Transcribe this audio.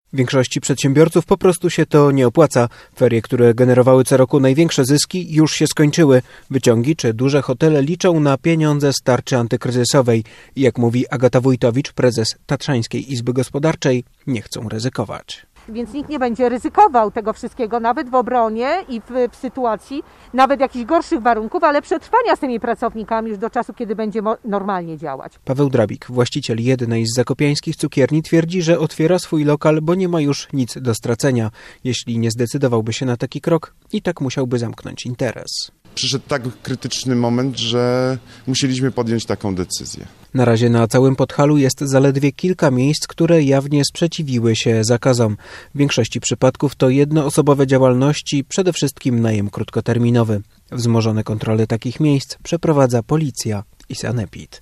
Większości przedsiębiorców po prostu się to nie opłaca. Ferie, które generowały co roku największe zyski, już się skończyły. Wyciągi czy duże hotele liczą na pieniądze z tarczy antykryzysowej. I jak mówi Agata Wójtowicz, prezes Tatrzańskiej Izby Gospodarczej, nie chcą ryzykować. Więc nikt nie będzie ryzykował tego wszystkiego, nawet w obronie i w sytuacji nawet jakichś gorszych warunków, ale przetrwania z tymi pracownikami już do czasu, kiedy będzie normalnie działać. Paweł Drabik, właściciel jednej z zakopiańskich cukierni, twierdzi, że otwiera swój lokal, bo nie ma już nic do stracenia. Jeśli nie zdecydowałby się na taki krok, i tak musiałby zamknąć interes. Przyszedł tak krytyczny moment, że musieliśmy podjąć taką decyzję. Na razie na całym Podhalu jest zaledwie kilka miejsc, które jawnie sprzeciwiły się zakazom. W większości przypadków to jednoosobowe działalności, przede wszystkim najem krótkoterminowy. Wzmożone kontrole takich miejsc przeprowadza policja i sanepid.